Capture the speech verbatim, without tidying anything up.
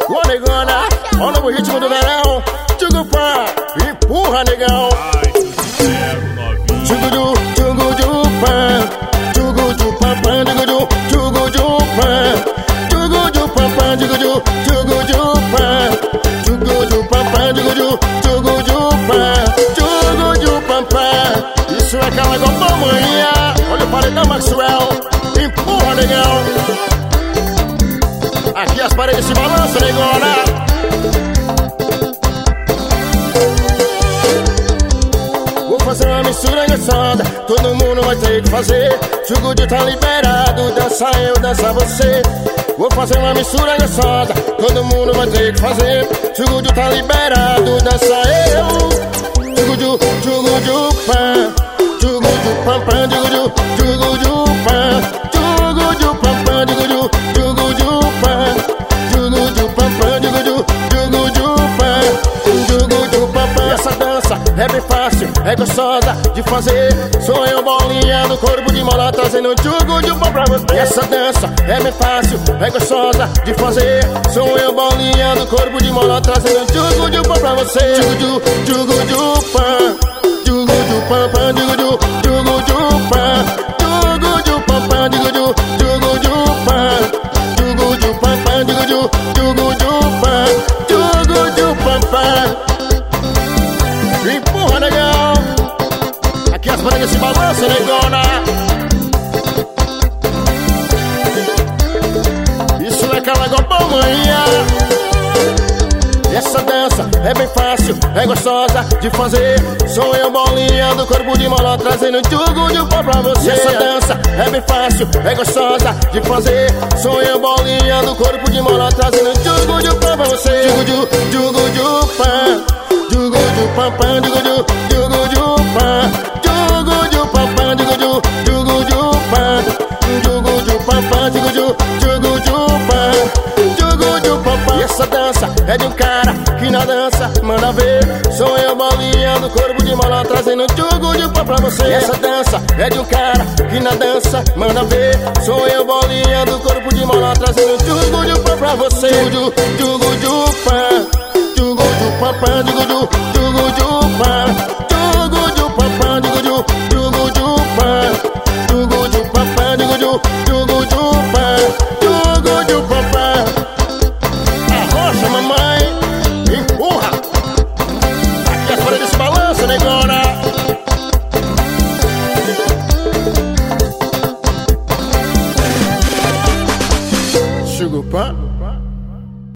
Ô negona, ó o novo ritmo do verão. Tchugupá, empurra negão. Tchugudu, tchugudupá, tchugudupapá, tchugudu, tchugudupá, tchugudupapá, tchugudu, tchugudupá, tchugudupapá, tchugudu, tchugudupá, tchugudupapá. Isso é cala igual pamonha. Olha o paredão Maxwell, empurra negão. Aqui as paredes se balançam, negona. Vou fazer uma mistura gostosa, todo mundo vai ter que fazer. Tchugudu tá liberado, dança eu, dança você. Vou fazer uma mistura gostosa, todo mundo vai ter que fazer. Tchugudu tá liberado, dança eu. Tchugudu, tchugudu, pá. Tchugudu, pam, pam, tchugudu, tchugudu, pá. Tchugudu, pam, pam, tchugudu, tchugudu, pá. Tchugudu, pam, pam, tchugudu, tchugudu, pá. Tchugudu, pam, pam. Essa dança é bem fácil, é gostosa de fazer. Sou eu bolinha no corpo de mola, trazendo tchugudu pam pra você. Essa dança é bem fácil, é gostosa de fazer. Sou eu bolinha no corpo de mola, trazendo tchugudu pam pra você. Tchugudu, tchugudu, pam. Tchugudu, pam, pam, tchugudu, tchugudu, pam. Tchugudu, pam, pam, tchugudu, tchugudu, pam. Tchugudu, pam, pam, tchugudu, tchugudu, pam. Tchugudu, pam, pam. Empurra, negão. Aqui as paredes se balançam, negona. Isso é cala igual pamonha. Essa dança é bem fácil, é gostosa de fazer. Sou eu bolinha do corpo de mola, trazendo tchugudu pam pra você. Essa dança é bem fácil, é gostosa de fazer. Sou eu bolinha do corpo de mola, trazendo tchugudu pam pra você. Tchugudu, tchugudu, pam. Tchugudu, pam, pam, tchugudu, tchugudu, pam. Tchugudu, pam, pam, tchugudu, tchugudu, pam. Tchugudu, pam, pam, tchugudu, tchugudu, pam. Tchugudu, pam, pam. E essa dança é de um cara que na dança manda ver. Sou eu bolinha do corpo de mola, trazendo tchugudu pam pra você. E essa dança é de um cara que na dança manda ver. Sou eu bolinha do corpo de mola, trazendo tchugudu pam pra você. Tchugudu, tchugudu, pam. Tchugudu, pam, pam, tchugudu, tchugudu, pam. Tchugudu, pam, pam, tchugudu, tchugudu, pam. Tchugudu, pam, pam, tchugudu, tchugudu, pam. Tchugudu, pam, pam. Arrocha, mamãe, empurra. Aqui as paredes se balançam, negona. Tchugupá.